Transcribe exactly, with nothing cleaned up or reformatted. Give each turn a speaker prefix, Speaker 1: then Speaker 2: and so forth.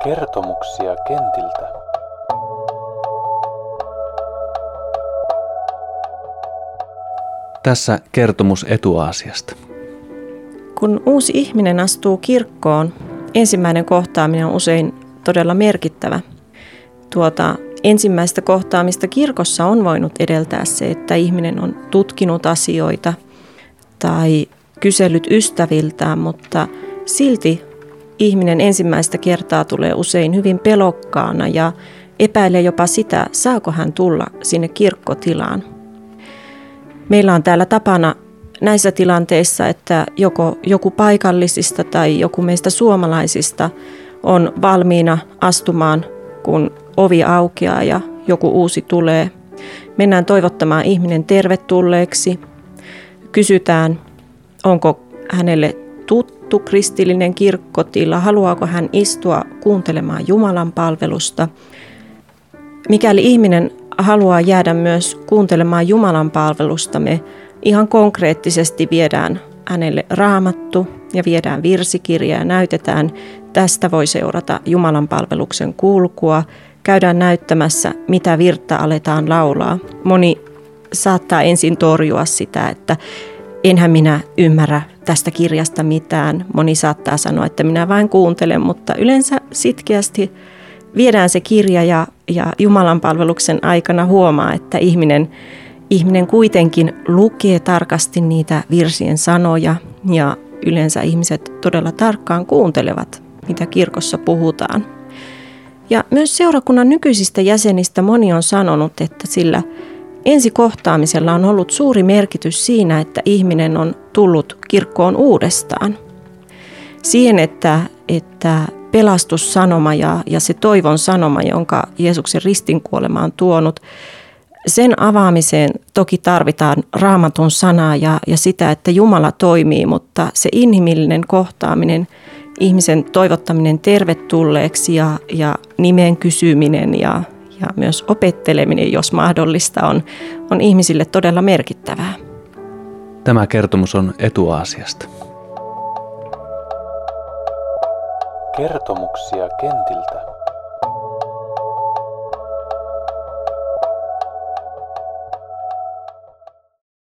Speaker 1: Kertomuksia kentiltä.
Speaker 2: Tässä kertomus Etuaasiasta.
Speaker 3: Kun uusi ihminen astuu kirkkoon, ensimmäinen kohtaaminen on usein todella merkittävä. Tuota ensimmäistä kohtaamista kirkossa on voinut edeltää se, että ihminen on tutkinut asioita tai kysellyt ystäviltään, mutta silti ihminen ensimmäistä kertaa tulee usein hyvin pelokkaana ja epäilee jopa sitä, saako hän tulla sinne kirkkotilaan. Meillä on täällä tapana näissä tilanteissa, että joko joku paikallisista tai joku meistä suomalaisista on valmiina astumaan, kun ovi aukeaa ja joku uusi tulee. Mennään toivottamaan ihminen tervetulleeksi. Kysytään, onko hänelle tuttu kristillinen kirkkotila, haluaako hän istua kuuntelemaan Jumalan palvelusta. Mikäli ihminen haluaa jäädä myös kuuntelemaan Jumalan palvelusta, me ihan konkreettisesti viedään hänelle raamattu ja viedään virsikirja ja näytetään, tästä voi seurata Jumalan palveluksen kulkua. Käydään näyttämässä, mitä virttä aletaan laulaa. Moni saattaa ensin torjua sitä, että enhän minä ymmärrä tästä kirjasta mitään. Moni saattaa sanoa, että minä vain kuuntelen, mutta yleensä sitkeästi viedään se kirja ja, ja Jumalan palveluksen aikana huomaa, että ihminen, ihminen kuitenkin lukee tarkasti niitä virsien sanoja ja yleensä ihmiset todella tarkkaan kuuntelevat, mitä kirkossa puhutaan. Ja myös seurakunnan nykyisistä jäsenistä moni on sanonut, että sillä ensikohtaamisella on ollut suuri merkitys siinä, että ihminen on tullut kirkkoon uudestaan. Siihen, että, että pelastussanoma ja, ja se toivon sanoma, jonka Jeesuksen ristinkuolema on tuonut, sen avaamiseen toki tarvitaan Raamatun sanaa ja, ja sitä, että Jumala toimii, mutta se inhimillinen kohtaaminen, ihmisen toivottaminen tervetulleeksi ja, ja nimen kysyminen ja, ja myös opetteleminen, jos mahdollista, on, on ihmisille todella merkittävää.
Speaker 2: Tämä kertomus on Etuaasiasta.
Speaker 1: Kertomuksia kentiltä.